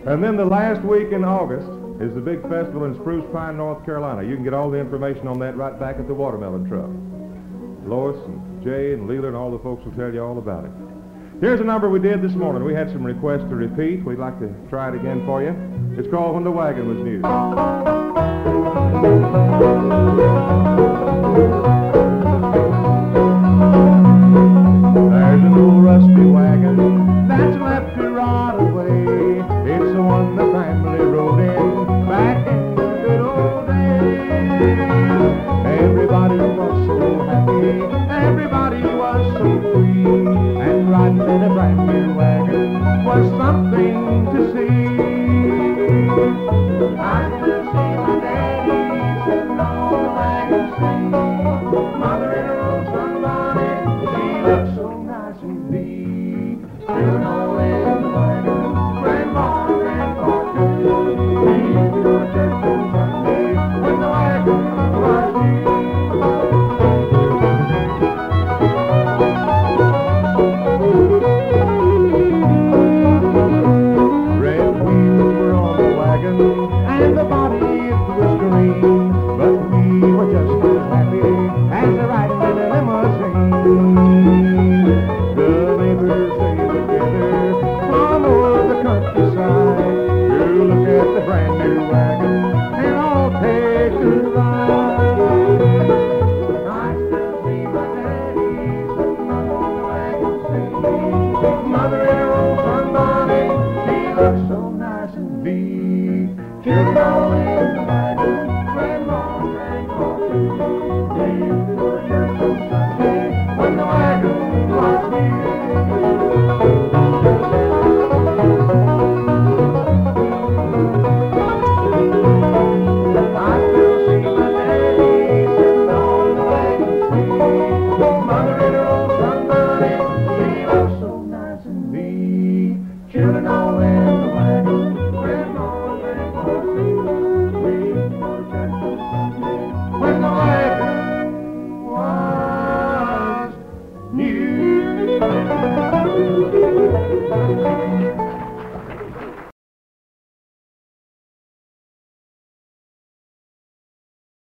And then the last week in August is the big festival in Spruce Pine, North Carolina. You can get all the information on that right back at the Watermelon Truck. Lois and Jay and Leela and all the folks will tell you all about it. Here's a number we did this morning. We had some requests to repeat. We'd like to try it again for you. It's called When the Wagon Was New. There's an old rusty wagon that's left to rot away. It's the one the family rode in back in the good old days. Everybody was so happy, everybody was so free, and riding in a brand new wagon was something to see. I could see my daddy sitting on the wagon seat, mother in her old sunbonnet, she looked so nice and neat. Children all in the wagon, grandma and grandpa too. We used to go to church on Sunday when the wagon was new. Red wheels were on the wagon and the body it was green, but we were just as happy as riding in a limousine. The neighbors say together from over the countryside to look at the brand new wagon and all take a ride. I still see my daddy sitting on the wagon seat, mother in her old sunbonnet, she looks so nice and neat. Children all in the wagon, grandma and grandpa too. They used to go to church on Sunday when the wagon was new. I still see my daddy sitting on the wagon seat, mother in her old sunbonnet, she looks so nice and neat. Children all in the wagon, grandma and grandpa too. We used to go to church on Sunday when the wagon was new.